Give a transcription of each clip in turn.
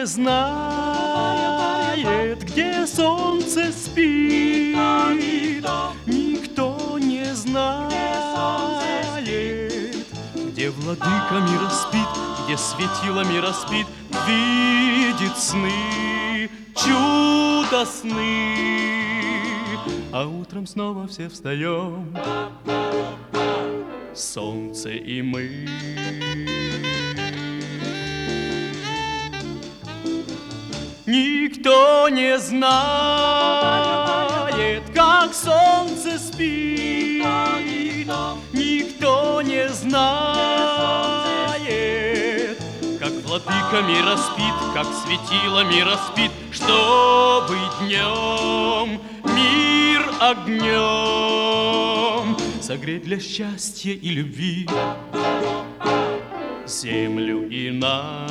не знает, где солнце спит. Никто не знает, где владыка мира спит, где светило мира спит, видит сны, чудо-сны. А утром снова все встаем, солнце и мы. Никто не знает, как солнце спит. Никто не знает, как владыка мира спит, как светило мира спит, чтобы днем мир огнем согреть для счастья и любви землю и нас.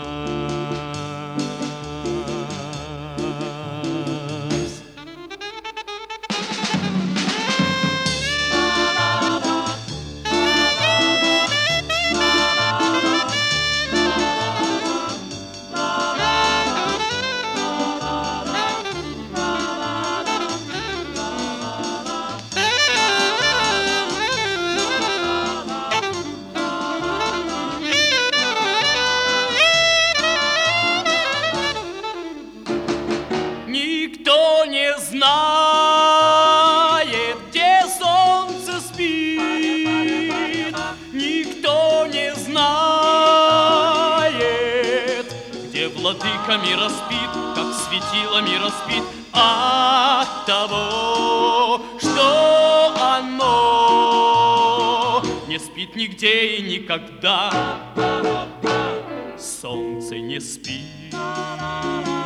Никто не знает, где солнце спит. Никто не знает, где владыка мира спит, как светило мира спит. От того, что оно не спит нигде и никогда, солнце не спит.